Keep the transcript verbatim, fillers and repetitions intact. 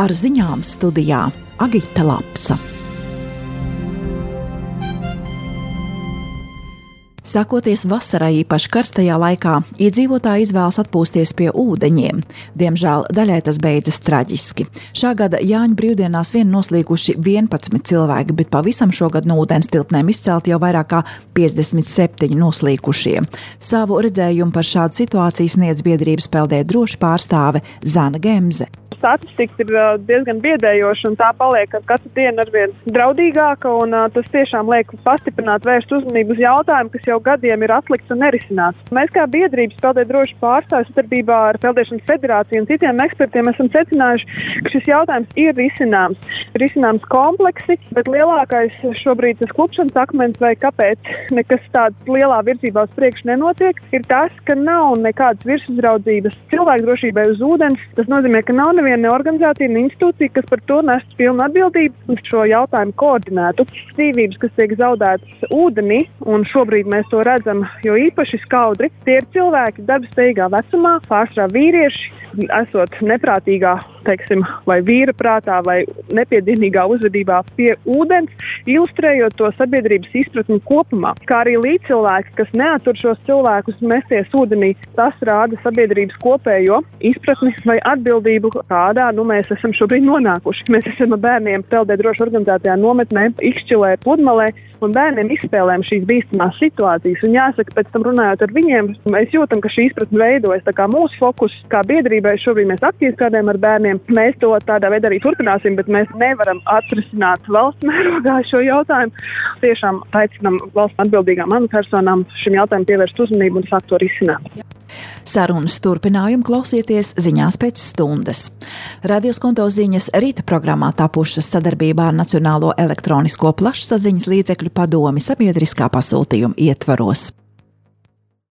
Ar ziņām studijā Agita Lapsa. Sākoties vasarai īpaši karstajā laikā, iedzīvotāji izvēlas atpūsties pie ūdeņiem. Diemžēl daļai tas beidzas traģiski. Šā gada Jāņu brīvdienās vien noslīkuši vienpadsmit cilvēki, bet pavisam šogad no ūdens tilpnēm izcelti jau vairāk kā piecdesmit septiņi noslīkušie. Savu redzējumu par šādu situāciju sniedz biedrības Peldēt droši pārstāve Zana Gemze. Statistika ir diezgan biedējoša un tā paliek ar katru dienu arvien draudīgāka, un tas tiešām liek pastiprināt vērst uzmanību uz jautājumu, kas jau gadiem ir atlikts un nerisināts. Mēs kā biedrības Peldēt droši pārstāvji sadarbībā ar Peldēšanas federāciju un citiem ekspertiem esam secinājuši, ka šis jautājums ir risināms. Risināms kompleksi, bet lielākais šobrīd tas klupšanas akmens vai kāpēc nekas tāds lielā virzībā uz priekšu nenotiek, ir tas, ka nav nekādas virsuzraudzības cilvēku drošībai uz ūdens. Tas nozīmē, ka nav neviena ne organizācija, ne institūcija, kas par to nestu pilnu atbildību un šo jautājumu koordinētu. Dzīvības, kas tiek zaudētas ūdenī, un šobrīd mēs to redzam, jo īpaši skaudri, tie ir cilvēki darbspējīgā vecumā, pārsvarā vīrieši, esot neprātīgā, teiksim, vai vīra prātā, vai nepiedienīgā uzvedībā pie ūdens, ilustrējot to sabiedrības izpratni kopumā. Kā arī līdzcilvēki, kas neatur šos cilvēkus mesties ūdenī, tas rāda sabiedrības kopējo izpratni vai atbildību, kādā nu, mēs esam šobrīd nonākuši. Mēs esam ar bērniem Peldēt droši organizētajā nometnē, Ikšķilē, Pludmalē, un bērniem izspēlējam šīs bīstamās situācijas. Un jāsaka, pēc tam runājot ar viņiem, mēs jūtam, ka šī izpratne veidojas. Tā kā mūsu fokus, kā biedrībai, šobrīd mēs aktīvi strādājam ar bērniem. Mēs to tādā veidā arī turpināsim, bet mēs nevaram atrisināt valsts mērogā šo jautājumu. Tiešām aicinām valsts atbildīgām amatpersonām šim jautājumam pievērst uzmanību un sākt to risināt. Sarunas turpinājumu klausieties ziņās pēc stundas. Radio Skonto ziņas rīta programmā tapušas sadarbībā ar Nacionālo elektronisko plašsaziņas līdzekļu padomi sabiedriskā pasūtījuma ietvaros.